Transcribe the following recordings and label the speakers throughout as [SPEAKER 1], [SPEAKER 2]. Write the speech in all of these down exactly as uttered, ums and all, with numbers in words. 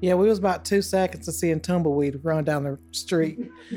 [SPEAKER 1] Yeah, we was about two seconds of seeing tumbleweed run down the street.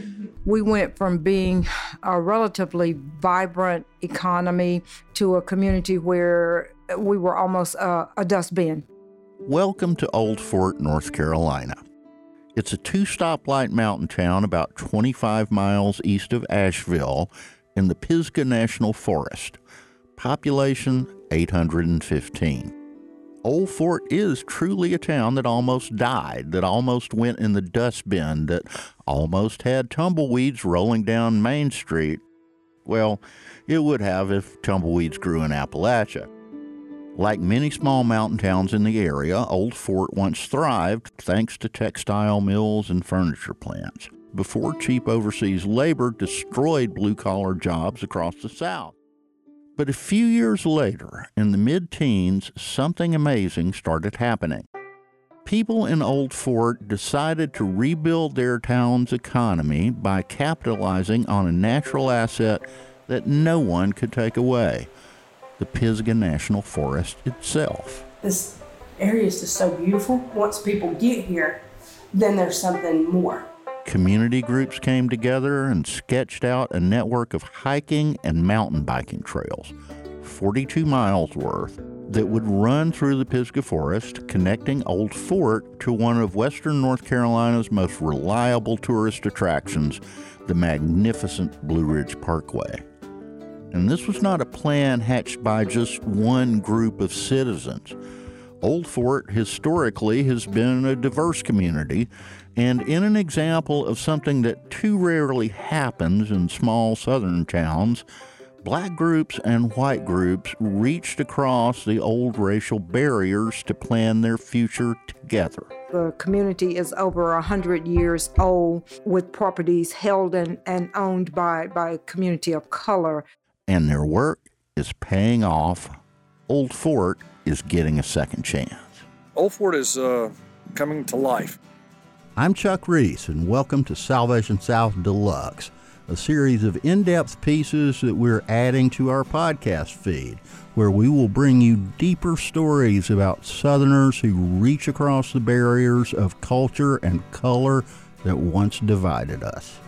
[SPEAKER 2] We went from being a relatively vibrant economy to a community where we were almost a, a dustbin.
[SPEAKER 3] Welcome to Old Fort, North Carolina. It's a two-stoplight mountain town about twenty-five miles east of Asheville in the Pisgah National Forest. Population eight hundred fifteen. Old Fort is truly a town that almost died, that almost went in the dustbin, that almost had tumbleweeds rolling down Main Street. Well, it would have if tumbleweeds grew in Appalachia. Like many small mountain towns in the area, Old Fort once thrived thanks to textile mills and furniture plants, before cheap overseas labor destroyed blue-collar jobs across the South. But a few years later, in the mid-teens, something amazing started happening. People in Old Fort decided to rebuild their town's economy by capitalizing on a natural asset that no one could take away: the Pisgah National Forest itself.
[SPEAKER 4] This area is just so beautiful. Once people get here, then there's something more.
[SPEAKER 3] Community groups came together and sketched out a network of hiking and mountain biking trails, forty-two miles worth, that would run through the Pisgah Forest, connecting Old Fort to one of western North Carolina's most reliable tourist attractions, the magnificent Blue Ridge Parkway. And this was not a plan hatched by just one group of citizens. Old Fort historically has been a diverse community, and in an example of something that too rarely happens in small southern towns, black groups and white groups reached across the old racial barriers to plan their future together.
[SPEAKER 2] The community is over one hundred years old, with properties held and, and owned by, by a community of color.
[SPEAKER 3] And their work is paying off. Old Fort is getting a second chance.
[SPEAKER 5] Old Fort is uh, coming to life.
[SPEAKER 3] I'm Chuck Reese, and welcome to Salvation South Deluxe, a series of in-depth pieces that we're adding to our podcast feed, where we will bring you deeper stories about Southerners who reach across the barriers of culture and color that once divided us.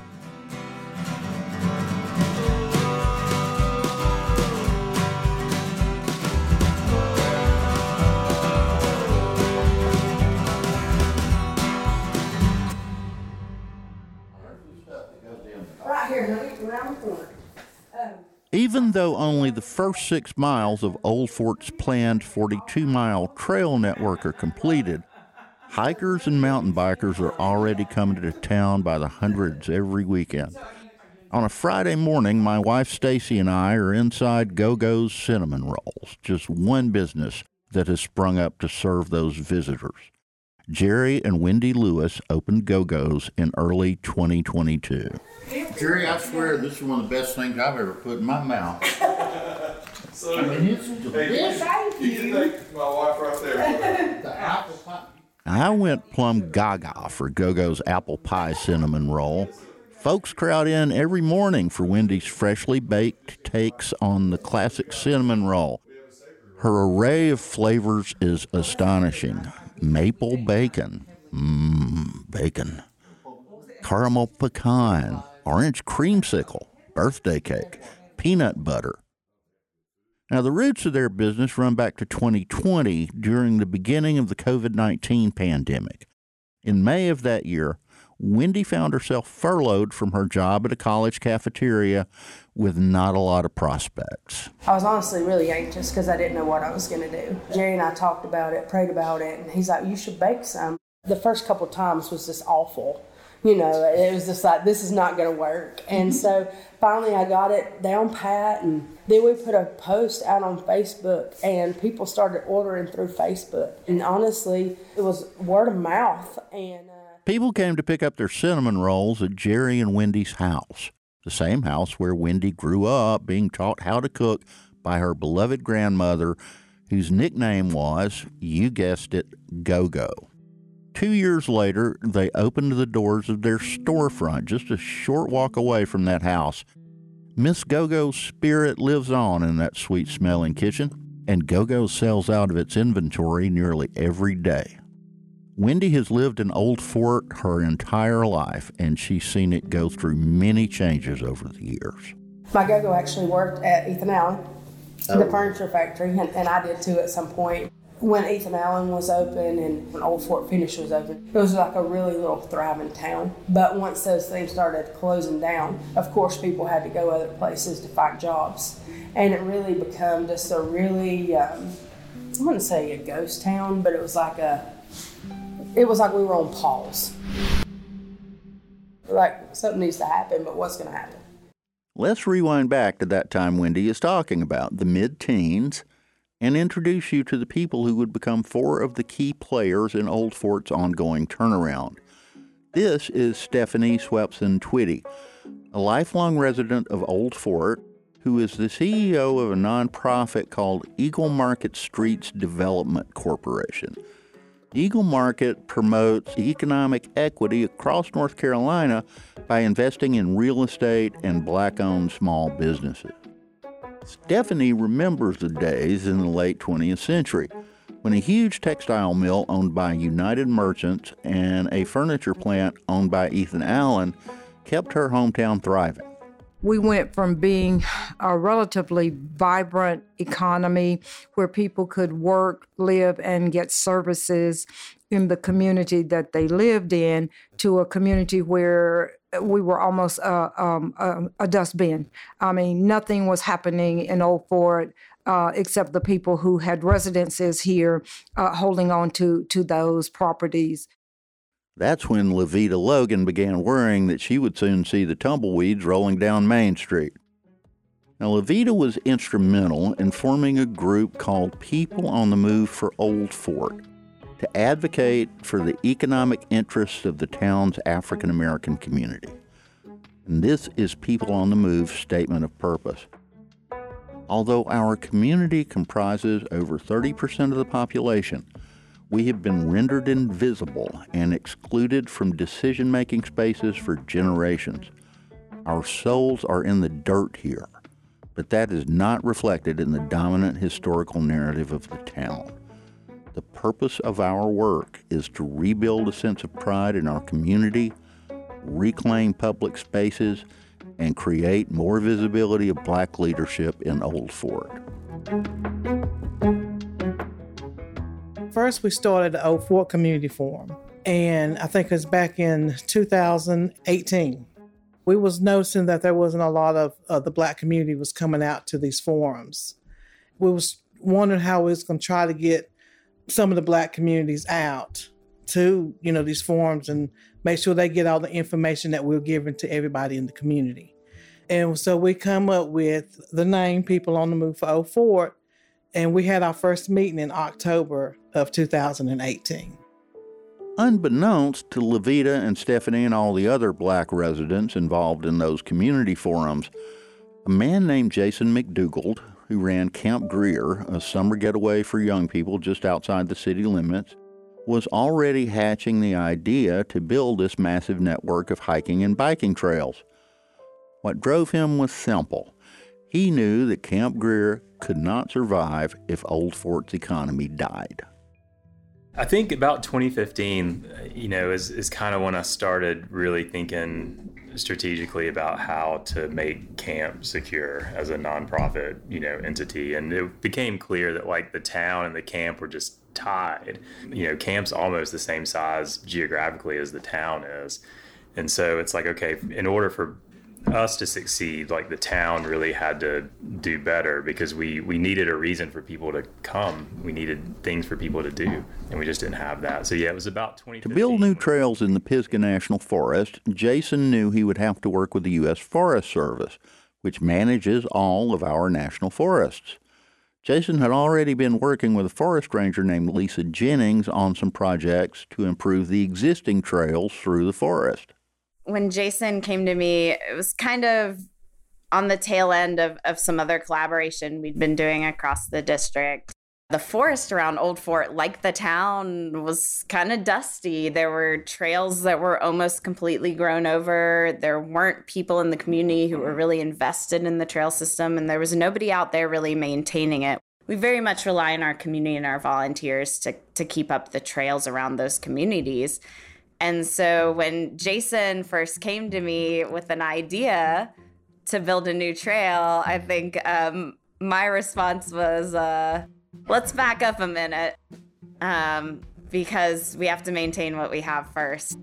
[SPEAKER 3] Even though only the first six miles of Old Fort's planned forty-two mile trail network are completed, hikers and mountain bikers are already coming to town by the hundreds every weekend. On a Friday morning, my wife Stacy and I are inside Go-Go's Cinnamon Rolls, just one business that has sprung up to serve those visitors. Jerry and Wendy Lewis opened Go-Go's in early twenty twenty-two. Jerry, I swear this is one of the best things I've ever put in my mouth.
[SPEAKER 6] So,
[SPEAKER 3] I mean, it's delicious.
[SPEAKER 6] Hey, you can take my wife right there.
[SPEAKER 3] The apple pie. I went plumb gaga for Go-Go's apple pie cinnamon roll. Folks crowd in every morning for Wendy's freshly baked takes on the classic cinnamon roll. Her array of flavors is astonishing. Maple bacon, mmm, bacon. Caramel pecan, orange creamsicle, birthday cake, peanut butter. Now, the roots of their business run back to twenty twenty during the beginning of the covid nineteen pandemic. In May of that year, Wendy found herself furloughed from her job at a college cafeteria with not a lot of prospects.
[SPEAKER 4] I was honestly really anxious because I didn't know what I was going to do. Jerry and I talked about it, prayed about it, and he's like, you should bake some. The first couple of times was just awful. You know, it was just like, this is not going to work. And so finally I got it down pat, and then we put a post out on Facebook, and people started ordering through Facebook. And honestly, it was word of mouth. And uh,
[SPEAKER 3] people came to pick up their cinnamon rolls at Jerry and Wendy's house, the same house where Wendy grew up being taught how to cook by her beloved grandmother, whose nickname was, you guessed it, Go-Go. Two years later, they opened the doors of their storefront just a short walk away from that house. Miss Go-Go's spirit lives on in that sweet-smelling kitchen, and Go-Go sells out of its inventory nearly every day. Wendy has lived in Old Fort her entire life, and she's seen it go through many changes over the years.
[SPEAKER 4] My go-go actually worked at Ethan Allen, oh. the furniture factory, and, and I did too at some point. When Ethan Allen was open and when Old Fort Finish was open, it was like a really little thriving town. But once those things started closing down, of course people had to go other places to find jobs. And it really became just a really, um, I wouldn't say a ghost town, but it was like a, it was like we were on pause. Like something needs to happen, but what's going to happen?
[SPEAKER 3] Let's rewind back to that time Wendy is talking about, the mid-teens, and introduce you to the people who would become four of the key players in Old Fort's ongoing turnaround. This is Stephanie Swepson Twitty, a lifelong resident of Old Fort, who is the C E O of a nonprofit called Eagle Market Streets Development Corporation. Eagle Market promotes economic equity across North Carolina by investing in real estate and black-owned small businesses. Stephanie remembers the days in the late twentieth century when a huge textile mill owned by United Merchants and a furniture plant owned by Ethan Allen kept her hometown thriving.
[SPEAKER 2] We went from being a relatively vibrant economy where people could work, live, and get services in the community that they lived in to a community where we were almost a, um, a, a dustbin. I mean, nothing was happening in Old Fort uh, except the people who had residences here uh, holding on to, to those properties.
[SPEAKER 3] That's when Levita Logan began worrying that she would soon see the tumbleweeds rolling down Main Street. Now, Levita was instrumental in forming a group called People on the Move for Old Fort to advocate for the economic interests of the town's African American community. And this is People on the Move's statement of purpose. Although our community comprises over thirty percent of the population, we have been rendered invisible and excluded from decision-making spaces for generations. Our souls are in the dirt here, but that is not reflected in the dominant historical narrative of the town. The purpose of our work is to rebuild a sense of pride in our community, reclaim public spaces, and create more visibility of Black leadership in Old Fort.
[SPEAKER 1] First, we started the Old Fort Community Forum, and I think it was back in two thousand eighteen. We was noticing that there wasn't a lot of uh, the Black community was coming out to these forums. We was wondering how we was going to try to get some of the Black communities out to, you know, these forums and make sure they get all the information that we're giving to everybody in the community. And so we come up with the name People on the Move for Old Fort, and we had our first meeting in October of two thousand eighteen.
[SPEAKER 3] Unbeknownst to Levita and Stephanie and all the other Black residents involved in those community forums, a man named Jason McDougald, who ran Camp Greer, a summer getaway for young people just outside the city limits, was already hatching the idea to build this massive network of hiking and biking trails. What drove him was simple. He knew that Camp Greer could not survive if Old Fort's economy died.
[SPEAKER 7] I think about twenty fifteen, you know, is, is kind of when I started really thinking strategically about how to make camp secure as a nonprofit, you know, entity. And it became clear that like the town and the camp were just tied. You know, camp's almost the same size geographically as the town is. And so it's like, okay, in order for us to succeed, like the town really had to do better because we we needed a reason for people to come. We needed things for people to do, and we just didn't have that. So yeah, it was about twenty fifteen.
[SPEAKER 3] To build new trails in the Pisgah National Forest, Jason knew he would have to work with the U S Forest Service, which manages all of our national forests. Jason had already been working with a forest ranger named Lisa Jennings on some projects to improve the existing trails through the forest.
[SPEAKER 8] When Jason came to me, it was kind of on the tail end of, of some other collaboration we'd been doing across the district. The forest around Old Fort, like the town, was kind of dusty. There were trails that were almost completely grown over. There weren't people in the community who were really invested in the trail system, and there was nobody out there really maintaining it. we very much rely on our community and our volunteers to, to keep up the trails around those communities. And so when Jason first came to me with an idea to build a new trail, I think um, my response was, uh, let's back up a minute, um, because we have to maintain what we have first.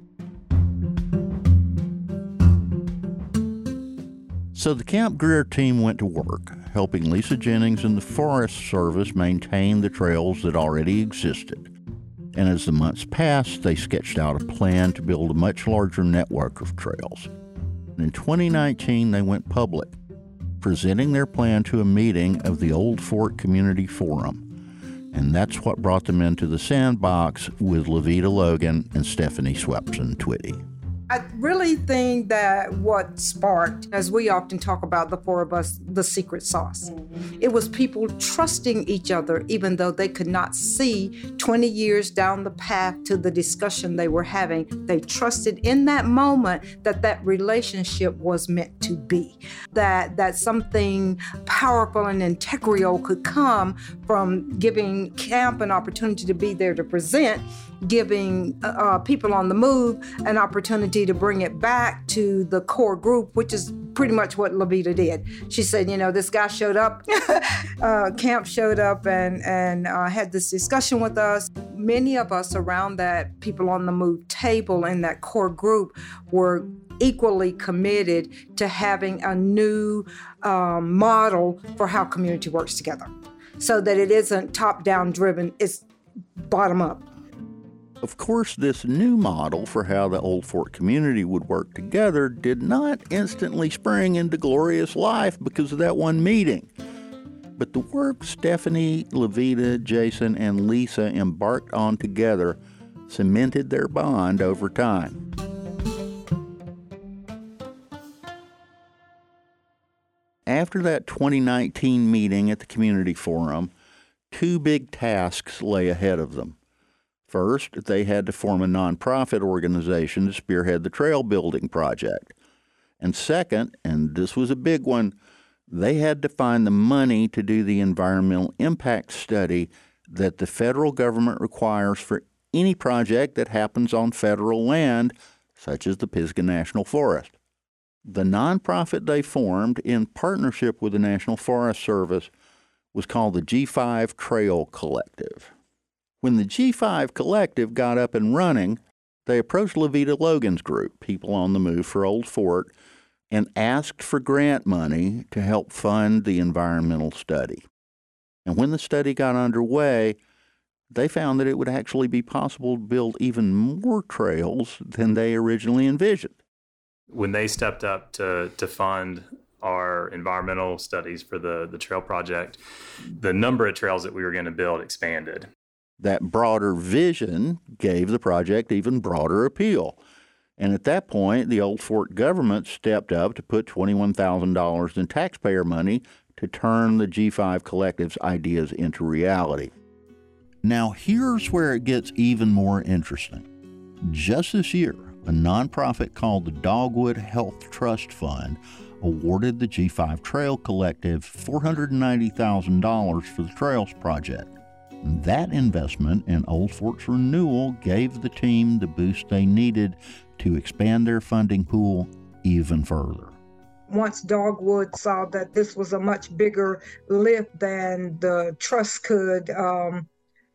[SPEAKER 3] So the Camp Greer team went to work, helping Lisa Jennings and the Forest Service maintain the trails that already existed. And as the months passed, they sketched out a plan to build a much larger network of trails. And in twenty nineteen, they went public, presenting their plan to a meeting of the Old Fort Community Forum. And that's what brought them into the sandbox with Levita Logan and Stephanie Swepson Twitty.
[SPEAKER 2] I really think that what sparked, as we often talk about, the four of us, the secret sauce. Mm-hmm. It was people trusting each other, even though they could not see twenty years down the path to the discussion they were having. They trusted in that moment that that relationship was meant to be, that, that something powerful and integral could come from giving camp an opportunity to be there to present, giving uh, people on the move an opportunity to bring it back to the core group, which is pretty much what Levita did. She said, you know, this guy showed up, uh, Camp showed up and, and uh, had this discussion with us. Many of us around that people on the move table in that core group were equally committed to having a new um, model for how community works together, so that it isn't top-down driven, it's bottom-up.
[SPEAKER 3] Of course, this new model for how the Old Fort community would work together did not instantly spring into glorious life because of that one meeting. But the work Stephanie, Levita, Jason, and Lisa embarked on together cemented their bond over time. After that twenty nineteen meeting at the Community Forum, two big tasks lay ahead of them. First, they had to form a nonprofit organization to spearhead the trail building project. And second, and this was a big one, they had to find the money to do the environmental impact study that the federal government requires for any project that happens on federal land, such as the Pisgah National Forest. The nonprofit they formed in partnership with the National Forest Service was called the G five Trail Collective. When the G five Collective got up and running, they approached Levita Logan's group, People on the Move for Old Fort, and asked for grant money to help fund the environmental study. And when the study got underway, they found that it would actually be possible to build even more trails than they originally envisioned.
[SPEAKER 7] When they stepped up to, to fund our environmental studies for the, the trail project, the number of trails that we were going to build expanded.
[SPEAKER 3] That broader vision gave the project even broader appeal. And at that point, the Old Fort government stepped up to put twenty-one thousand dollars in taxpayer money to turn the G five Collective's ideas into reality. Now, here's where it gets even more interesting. Just this year, a nonprofit called the Dogwood Health Trust Fund awarded the G five Trail Collective four hundred ninety thousand dollars for the Trails project. That investment in Old Fort's renewal gave the team the boost they needed to expand their funding pool even further.
[SPEAKER 2] Once Dogwood saw that this was a much bigger lift than the trust could um,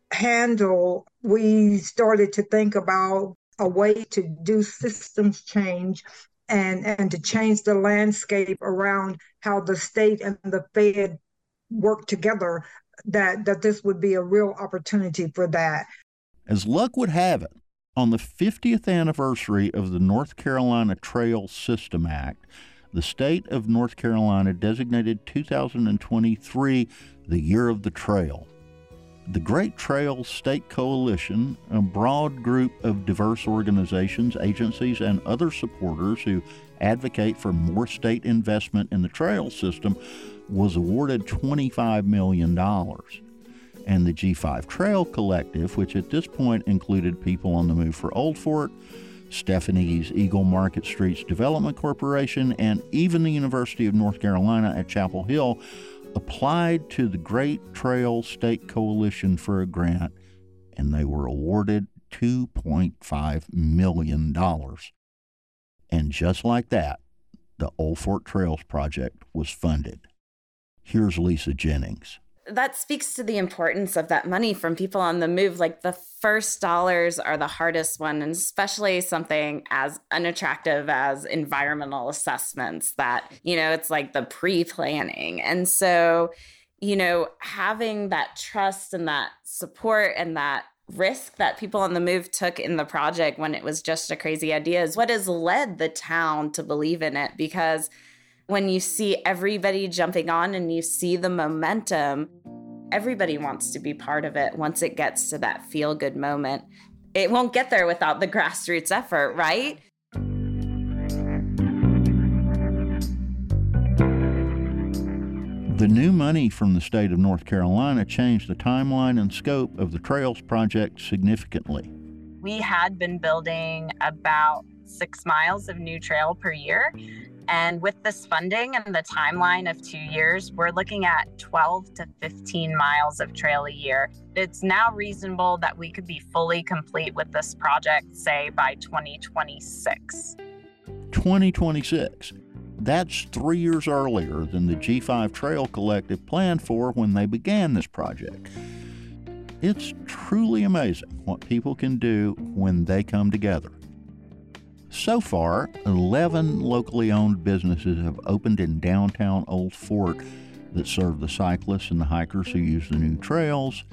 [SPEAKER 2] handle, we started to think about a way to do systems change and, and to change the landscape around how the state and the Fed work together, that, that this would be a real opportunity for that.
[SPEAKER 3] As luck would have it, on the fiftieth anniversary of the North Carolina Trail System Act, the state of North Carolina designated two thousand twenty-three the Year of the Trail. The Great Trails State Coalition, a broad group of diverse organizations, agencies, and other supporters who advocate for more state investment in the trail system, was awarded twenty-five million dollars. And the G five Trail Collective, which at this point included People on the Move for Old Fort, Stephanie's Eagle Market Streets Development Corporation, and even the University of North Carolina at Chapel Hill, applied to the Great Trail State Coalition for a grant, and they were awarded two point five million dollars. And just like that, the Old Fort Trails Project was funded. Here's Lisa Jennings.
[SPEAKER 8] That speaks to the importance of that money from people on the move. Like, the first dollars are the hardest one, and especially something as unattractive as environmental assessments that, you know, it's like the pre-planning. And so, you know, having that trust and that support and that risk that people on the move took in the project when it was just a crazy idea is what has led the town to believe in it. Because when you see everybody jumping on and you see the momentum, everybody wants to be part of it once it gets to that feel-good moment. It won't get there without the grassroots effort, right?
[SPEAKER 3] The new money from the state of North Carolina changed the timeline and scope of the Trails Project significantly.
[SPEAKER 9] We had been building about six miles of new trail per year. And with this funding and the timeline of two years, we're looking at twelve to fifteen miles of trail a year. It's now reasonable that we could be fully complete with this project, say, by twenty twenty-six.
[SPEAKER 3] twenty twenty-six. That's three years earlier than the G five Trail Collective planned for when they began this project. It's truly amazing what people can do when they come together. So far, eleven locally owned businesses have opened in downtown Old Fort that serve the cyclists and the hikers who use the new trails,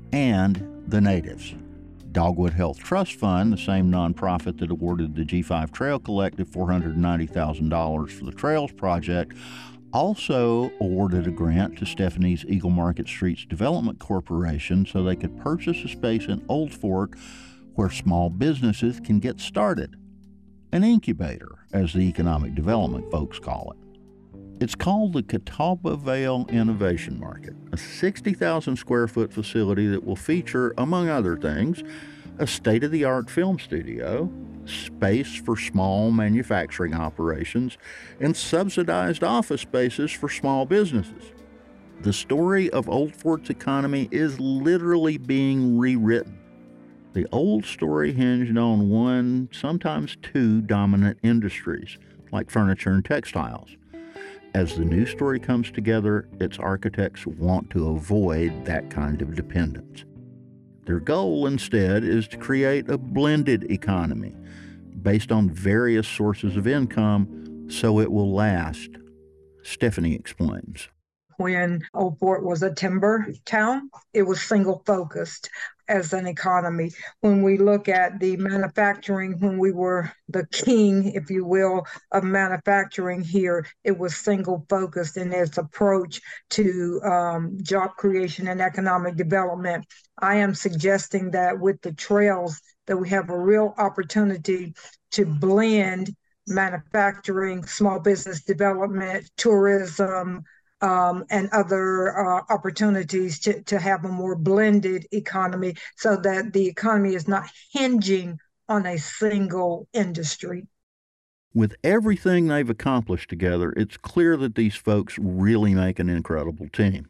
[SPEAKER 3] and the natives. Dogwood Health Trust Fund, the same nonprofit that awarded the G five Trail Collective four hundred ninety thousand dollars for the Trails Project, also awarded a grant to Stephanie's Eagle Market Streets Development Corporation so they could purchase a space in Old Fort where small businesses can get started. An incubator, as the economic development folks call it. It's called the Catawba Vale Innovation Market, a sixty thousand square foot facility that will feature, among other things, a state-of-the-art film studio, space for small manufacturing operations, and subsidized office spaces for small businesses. The story of Old Fort's economy is literally being rewritten. The old story hinged on one, sometimes two, dominant industries, like furniture and textiles. As the new story comes together, its architects want to avoid that kind of dependence. Their goal, instead, is to create a blended economy based on various sources of income so it will last. Stephanie explains.
[SPEAKER 10] When Old Fort was a timber town, it was single-focused as an economy. When we look at the manufacturing, when we were the king, if you will, of manufacturing here, it was single-focused in its approach to um, job creation and economic development. I am suggesting that with the trails, that we have a real opportunity to blend manufacturing, small business development, tourism, Um, and other uh, opportunities to, to have a more blended economy so that the economy is not hinging on a single industry.
[SPEAKER 3] With everything they've accomplished together, it's clear that these folks really make an incredible team.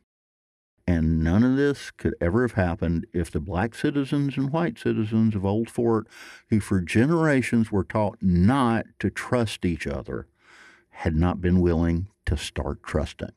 [SPEAKER 3] And none of this could ever have happened if the black citizens and white citizens of Old Fort, who for generations were taught not to trust each other, had not been willing to start trusting.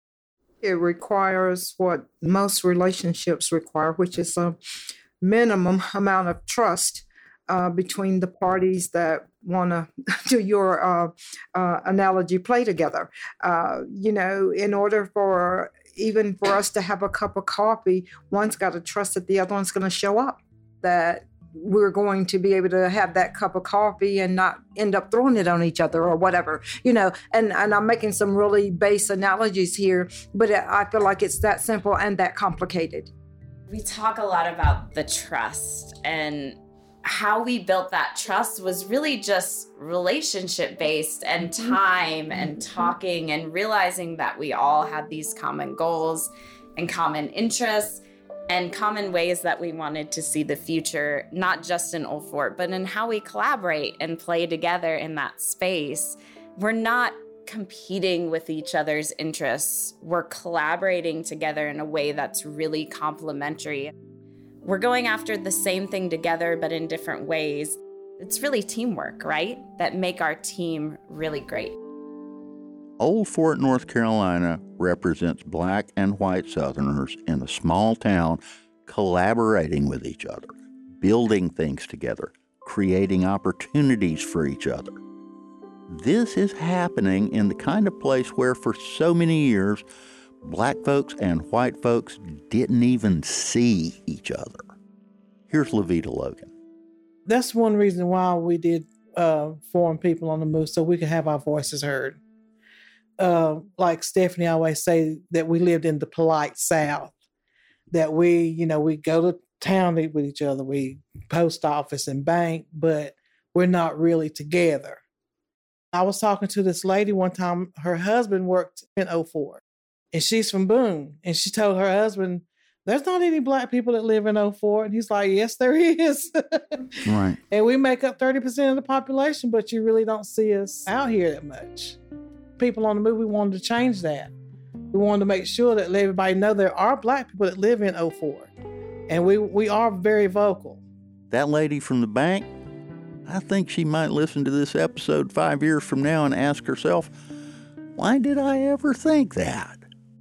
[SPEAKER 2] It requires what most relationships require, which is a minimum amount of trust uh, between the parties that want to, to your uh, uh, analogy, play together. Uh, you know, in order for even for us to have a cup of coffee, one's got to trust that the other one's going to show up, that we're going to be able to have that cup of coffee and not end up throwing it on each other or whatever, you know, and, and I'm making some really base analogies here, but I feel like it's that simple and that complicated.
[SPEAKER 8] We talk a lot about the trust, and how we built that trust was really just relationship based and time and talking and realizing that we all had these common goals and common interests and common ways that we wanted to see the future, not just in Old Fort, but in how we collaborate and play together in that space. We're not competing with each other's interests. We're collaborating together in a way that's really complementary. We're going after the same thing together, but in different ways. It's really teamwork, right? That make our team really great.
[SPEAKER 3] Old Fort, North Carolina represents black and white Southerners in a small town collaborating with each other, building things together, creating opportunities for each other. This is happening in the kind of place where for so many years, black folks and white folks didn't even see each other. Here's Levita Logan.
[SPEAKER 1] That's one reason why we did uh, form People on the Move, so we could have our voices heard. Uh, like Stephanie always say, that we lived in the polite South, that we, you know, we go to town with each other, we post office and bank, but we're not really together. I was talking to this lady one time, her husband worked in Old Fort, and she's from Boone, and she told her husband, there's not any black people that live in Old Fort, and he's like, yes, there is.
[SPEAKER 3] Right.
[SPEAKER 1] And we make up thirty percent of the population, but you really don't see us out here that much. People on the Move, we wanted to change that. We wanted to make sure that let everybody know there are black people that live in Old Fort, and we, we are very vocal.
[SPEAKER 3] That lady from the bank, I think she might listen to this episode five years from now and ask herself, why did I ever think that?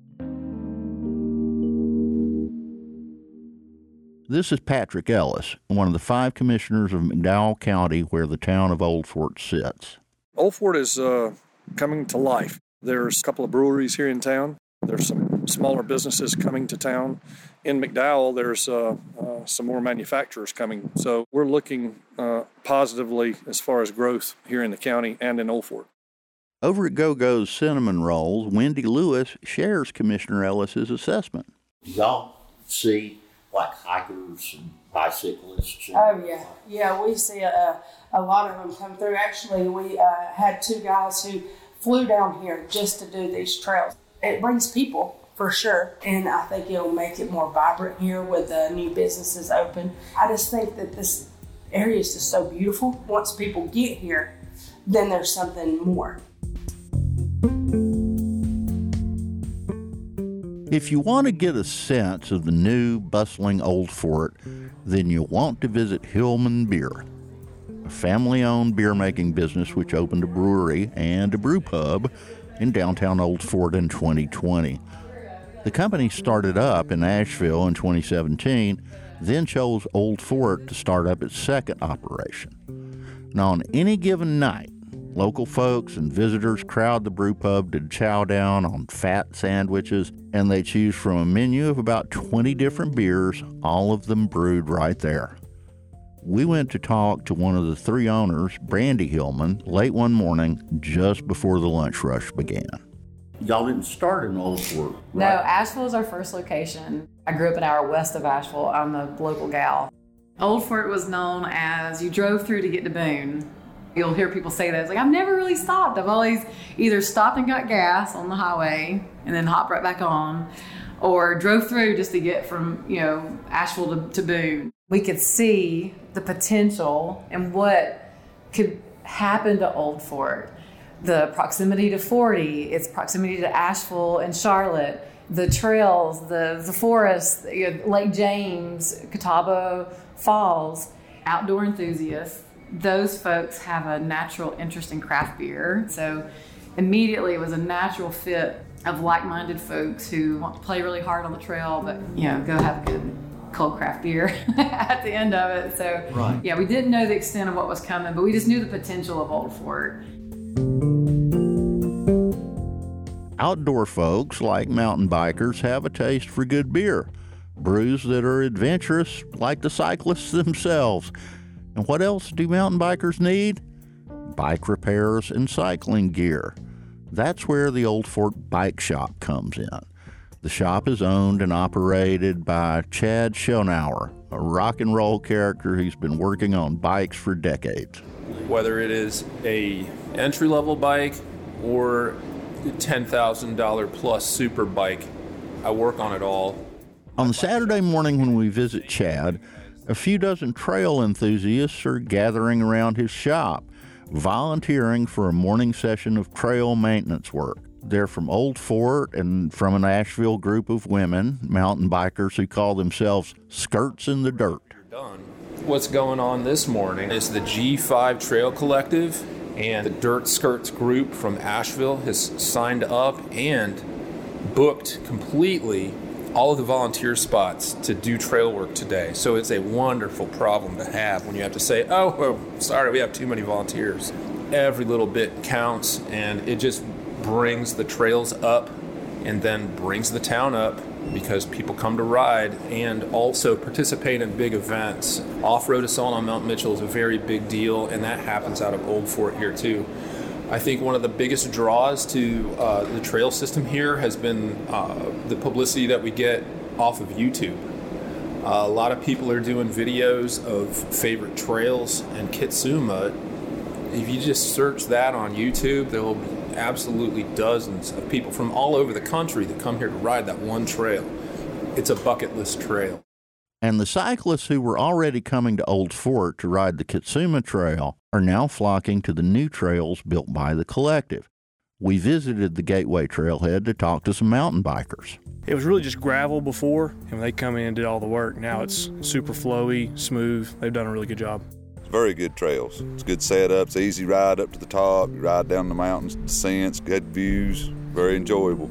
[SPEAKER 3] This is Patrick Ellis, one of the five commissioners of McDowell County where the town of Old Fort sits.
[SPEAKER 5] Old Fort is uh, coming to life. There's a couple of breweries here in town. There's some smaller businesses coming to town. In McDowell, there's uh, uh, some more manufacturers coming. So we're looking uh, positively as far as growth here in the county and in Old Fort.
[SPEAKER 3] Over at Go-Go's Cinnamon Rolls, Wendy Lewis shares Commissioner Ellis's assessment.
[SPEAKER 11] Do y'all see like hikers and bicyclists? And
[SPEAKER 4] oh, yeah. Yeah, we see a, a lot of them come through. Actually, we uh, had two guys who flew down here just to do these trails. It brings people, for sure, and I think it'll make it more vibrant here with the new businesses open. I just think that this area is just so beautiful. Once people get here, then there's something more.
[SPEAKER 3] If you want to get a sense of the new, bustling Old Fort, then you want to visit Hillman Beer, a family-owned beer-making business which opened a brewery and a brew pub in downtown Old Fort in twenty twenty. The company started up in Asheville in twenty seventeen, then chose Old Fort to start up its second operation. Now, on any given night, local folks and visitors crowd the brew pub to chow down on fat sandwiches, and they choose from a menu of about twenty different beers, all of them brewed right there. We went to talk to one of the three owners, Brandy Hillman, late one morning just before the lunch rush began.
[SPEAKER 11] Y'all didn't start in Old Fort, right?
[SPEAKER 12] No, Asheville is our first location. I grew up an hour west of Asheville. I'm the local gal. Old Fort was known as you drove through to get to Boone. You'll hear people say that. It's like, I've never really stopped. I've always either stopped and got gas on the highway and then hopped right back on, or drove through just to get from, you know, Asheville to, to Boone. We could see the potential and what could happen to Old Fort. The proximity to forty, its proximity to Asheville and Charlotte, the trails, the, the forest, you know, Lake James, Catawba Falls, outdoor enthusiasts. Those folks have a natural interest in craft beer. So immediately it was a natural fit of like-minded folks who want to play really hard on the trail, but, you know, go have a good cold craft beer at the end of it. So, right. Yeah, we didn't know the extent of what was coming, but we just knew the potential of Old Fort.
[SPEAKER 3] Outdoor folks, like mountain bikers, have a taste for good beer. Brews that are adventurous, like the cyclists themselves. And what else do mountain bikers need? Bike repairs and cycling gear. That's where the Old Fort Bike Shop comes in. The shop is owned and operated by Chad Schonauer, a rock and roll character who's been working on bikes for decades.
[SPEAKER 13] Whether it is a entry-level bike or a ten thousand dollars plus super bike, I work on it all.
[SPEAKER 3] On the Saturday morning when we visit Chad, a few dozen trail enthusiasts are gathering around his shop, volunteering for a morning session of trail maintenance work. They're from Old Fort and from an Asheville group of women, mountain bikers who call themselves Skirts in the Dirt.
[SPEAKER 13] What's going on this morning is the G five Trail Collective and the Dirt Skirts group from Asheville has signed up and booked completely all of the volunteer spots to do trail work today. So it's a wonderful problem to have when you have to say, oh, oh sorry, we have too many volunteers. Every little bit counts, and it just brings the trails up and then brings the town up because people come to ride and also participate in big events. Off-road assault on Mount Mitchell is a very big deal, and that happens out of Old Fort here too. I think one of the biggest draws to uh, the trail system here has been uh, the publicity that we get off of YouTube. Uh, a lot of people are doing videos of favorite trails, and Kitsuma, if you just search that on YouTube, there will be absolutely dozens of people from all over the country that come here to ride that one trail. It's a bucket list trail.
[SPEAKER 3] And the cyclists who were already coming to Old Fort to ride the Kitsuma Trail are now flocking to the new trails built by the collective. We visited the Gateway Trailhead to talk to some mountain bikers.
[SPEAKER 14] It was really just gravel before, and when they come in and did all the work, now it's super flowy, smooth. They've done a really good job.
[SPEAKER 15] Very good trails. It's good setups, easy ride up to the top, you ride down the mountains, descents, good views, very enjoyable.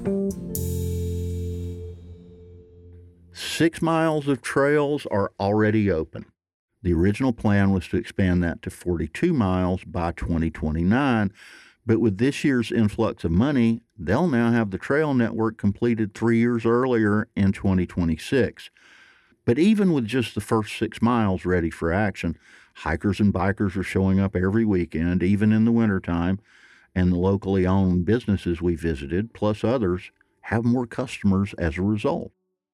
[SPEAKER 3] Six miles of trails are already open. The original plan was to expand that to forty-two miles by twenty twenty-nine, but with this year's influx of money, they'll now have the trail network completed three years earlier in twenty twenty-six. But even with just the first six miles ready for action, hikers and bikers are showing up every weekend, even in the wintertime, and the locally owned businesses we visited, plus others, have more customers as a result.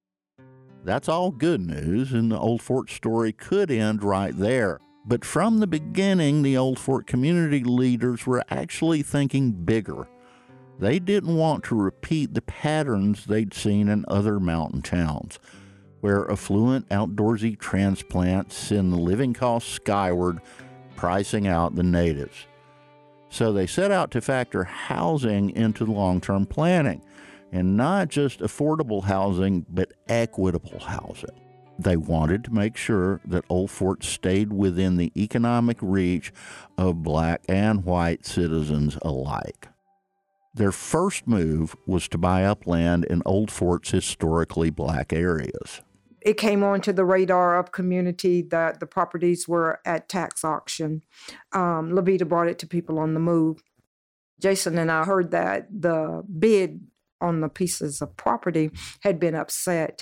[SPEAKER 3] That's all good news, and the Old Fort story could end right there. But from the beginning, the Old Fort community leaders were actually thinking bigger. They didn't want to repeat the patterns they'd seen in other mountain towns, where affluent outdoorsy transplants send the living costs skyward, pricing out the natives. So they set out to factor housing into long-term planning, and not just affordable housing, but equitable housing. They wanted to make sure that Old Fort stayed within the economic reach of black and white citizens alike. Their first move was to buy up land in Old Fort's historically black areas.
[SPEAKER 2] It came onto the radar of community that the properties were at tax auction. Um, Levita brought it to people on the move. Jason and I heard that the bid on the pieces of property had been upset,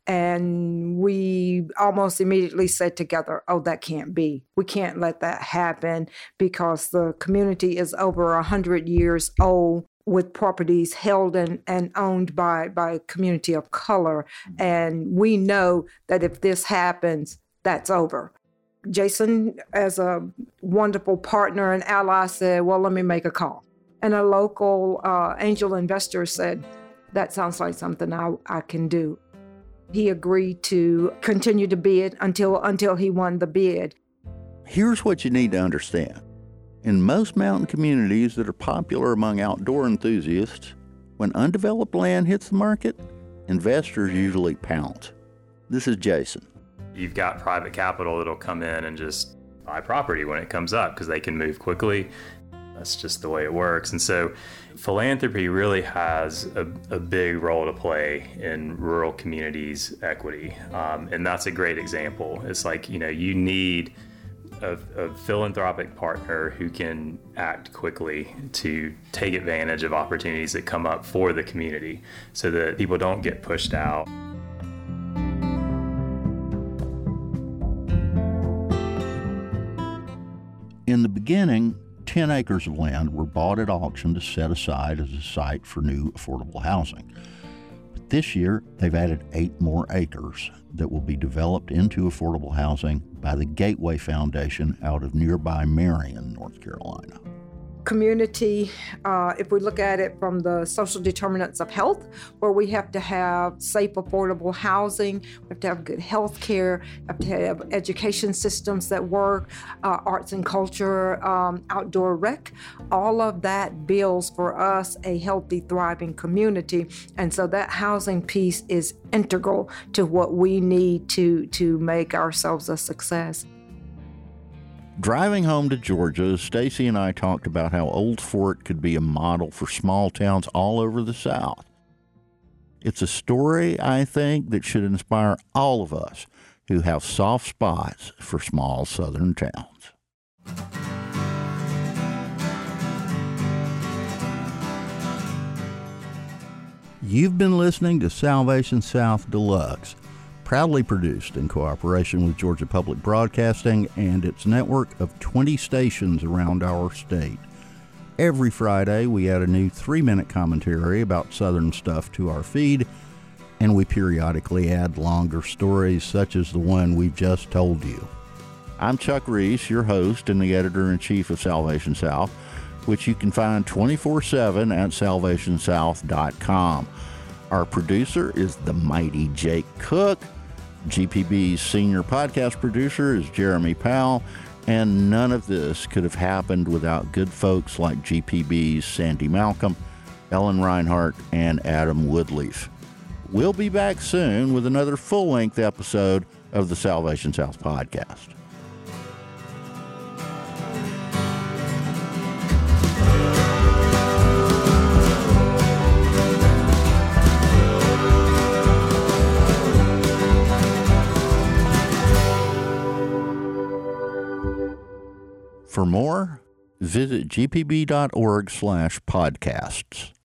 [SPEAKER 2] and we almost immediately said together, oh, that can't be. We can't let that happen because the community is over one hundred years old, with properties held and, and owned by, by a community of color. And we know that if this happens, that's over. Jason, as a wonderful partner and ally, said, well, let me make a call. And a local uh, angel investor said, that sounds like something I, I can do. He agreed to continue to bid until, until he won the bid.
[SPEAKER 3] Here's what you need to understand. In most mountain communities that are popular among outdoor enthusiasts, when undeveloped land hits the market, investors usually pounce. This is Jason.
[SPEAKER 7] You've got private capital that'll come in and just buy property when it comes up because they can move quickly. That's just the way it works. And so philanthropy really has a, a big role to play in rural communities' equity. Um, and that's a great example. It's like, you know, you need A, a philanthropic partner who can act quickly to take advantage of opportunities that come up for the community so that people don't get pushed out.
[SPEAKER 3] In the beginning, ten acres of land were bought at auction to set aside as a site for new affordable housing. But this year, they've added eight more acres that will be developed into affordable housing by the Gateway Foundation out of nearby Marion, North Carolina.
[SPEAKER 2] community, uh, if we look at it from the social determinants of health, where we have to have safe, affordable housing, we have to have good health care, we have to have education systems that work, uh, arts and culture, um, outdoor rec, all of that builds for us a healthy, thriving community. And so that housing piece is integral to what we need to, to make ourselves a success.
[SPEAKER 3] Driving home to Georgia, Stacy and I talked about how Old Fort could be a model for small towns all over the South. It's a story, I think, that should inspire all of us who have soft spots for small Southern towns. You've been listening to Salvation South Deluxe, proudly produced in cooperation with Georgia Public Broadcasting and its network of twenty stations around our state. Every Friday, we add a new three-minute commentary about Southern stuff to our feed, and we periodically add longer stories such as the one we've just told you. I'm Chuck Reese, your host and the editor-in-chief of Salvation South, which you can find twenty-four seven at salvation south dot com. Our producer is the mighty Jake Cook. G P B's senior podcast producer is Jeremy Powell, and none of this could have happened without good folks like G P B's Sandy Malcolm, Ellen Reinhart, and Adam Woodleaf. We'll be back soon with another full-length episode of the Salvation South podcast. For more, visit g p b dot org slash podcasts.